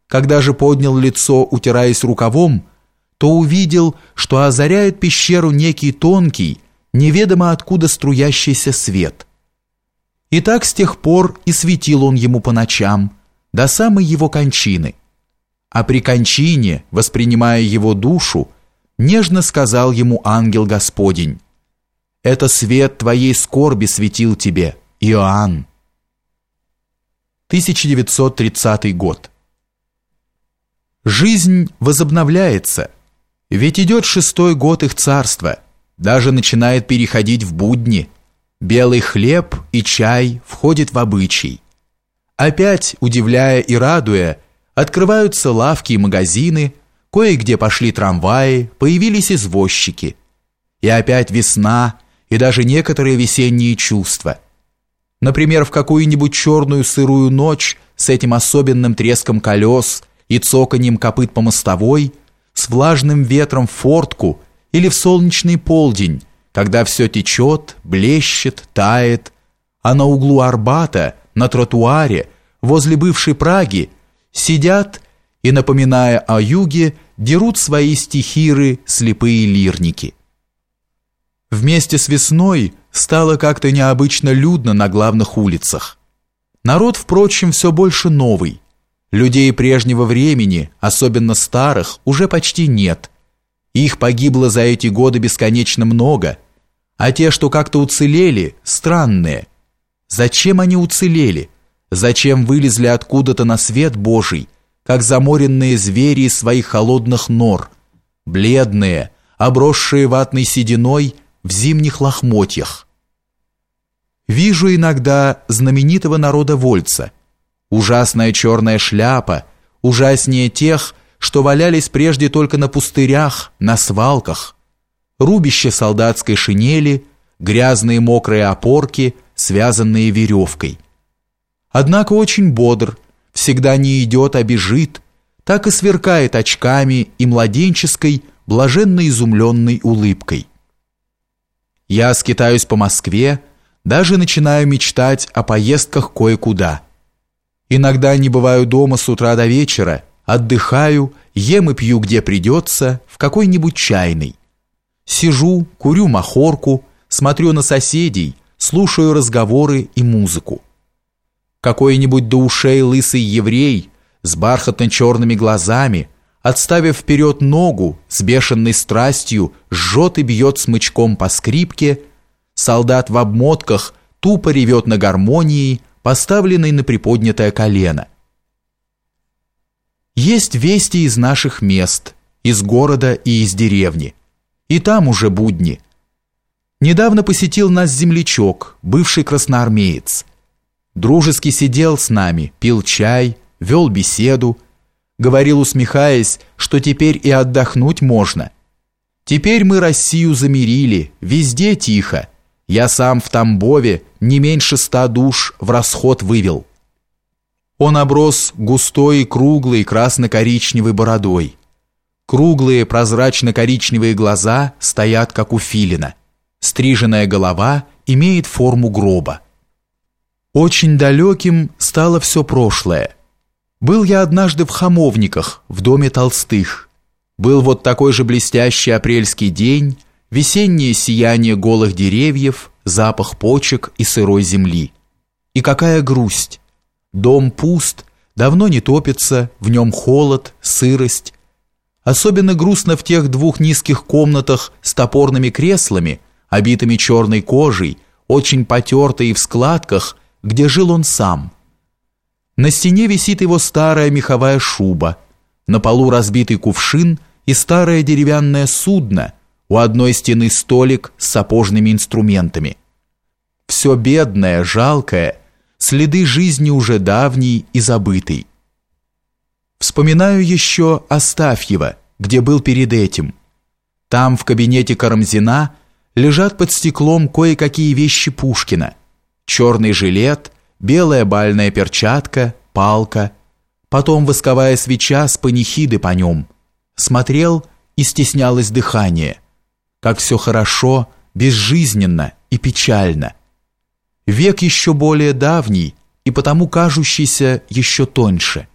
Когда же поднял лицо, утираясь рукавом, то увидел, что озаряет пещеру некий тонкий, неведомо откуда струящийся свет. И так с тех пор и светил он ему по ночам, до самой его кончины. А при кончине, воспринимая его душу, нежно сказал ему ангел Господень: «Это свет твоей скорби светил тебе, Иоанн». 1930 год. Жизнь возобновляется, ведь идет 6-й год их царства, даже начинает переходить в будни. Белый хлеб и чай входят в обычай. Опять, удивляя и радуя, открываются лавки и магазины, кое-где пошли трамваи, появились извозчики. И опять весна, и даже некоторые весенние чувства. Например, в какую-нибудь черную сырую ночь с этим особенным треском колес и цоканьем копыт по мостовой, с влажным ветром в фортку или в солнечный полдень, когда все течет, блещет, тает, а на углу Арбата, на тротуаре, возле бывшей Праги, сидят и, напоминая о юге, дерут свои стихиры слепые лирники. Вместе с весной стало как-то необычно людно на главных улицах. Народ, впрочем, все больше новый. Людей прежнего времени, особенно старых, уже почти нет. Их погибло за эти годы бесконечно много, а те, что как-то уцелели, странные. Зачем они уцелели? Зачем вылезли откуда-то на свет Божий, как заморенные звери из своих холодных нор, бледные, обросшие ватной сединой в зимних лохмотьях? Вижу иногда знаменитого народовольца. Ужасная черная шляпа, ужаснее тех, что валялись прежде только на пустырях, на свалках, рубище солдатской шинели, грязные мокрые опорки, связанные веревкой. Однако очень бодр, всегда не идет, а бежит, так и сверкает очками и младенческой, блаженно изумленной улыбкой. Я скитаюсь по Москве, даже начинаю мечтать о поездках кое-куда. Иногда не бываю дома с утра до вечера, отдыхаю, ем и пью где придется, в какой-нибудь чайной. Сижу, курю махорку, смотрю на соседей, слушаю разговоры и музыку. Какой-нибудь до ушей лысый еврей с бархатно-черными глазами, отставив вперед ногу, с бешеной страстью жжет и бьет смычком по скрипке, солдат в обмотках тупо ревет на гармонии, поставленной на приподнятое колено. Есть вести из наших мест, из города и из деревни. И там уже будни. Недавно посетил нас землячок, бывший красноармеец. Дружески сидел с нами, пил чай, вел беседу, говорил, усмехаясь, что теперь и отдохнуть можно. Теперь мы Россию замирили, везде тихо. Я сам в Тамбове не меньше 100 душ в расход вывел. Он оброс густой и круглой красно-коричневой бородой. Круглые прозрачно-коричневые глаза стоят, как у филина. Стриженная голова имеет форму гроба. Очень далеким стало все прошлое. Был я однажды в Хамовниках, в доме Толстых. Был вот такой же блестящий апрельский день, весеннее сияние голых деревьев, запах почек и сырой земли. И какая грусть! Дом пуст, давно не топится, в нем холод, сырость. Особенно грустно в тех 2 низких комнатах с топорными креслами, обитыми черной кожей, очень потертой и в складках, где жил он сам. На стене висит его старая меховая шуба, на полу разбитый кувшин и старое деревянное судно, у одной стены столик с сапожными инструментами. Все бедное, жалкое, следы жизни уже давней и забытой. Вспоминаю еще Астафьева, где был перед этим. Там, в кабинете Карамзина, лежат под стеклом кое-какие вещи Пушкина. Черный жилет, белая бальная перчатка, палка, потом восковая свеча с панихиды по нем. Смотрел, и стеснялось дыхание. Как все хорошо, безжизненно и печально. Век еще более давний и потому кажущийся еще тоньше.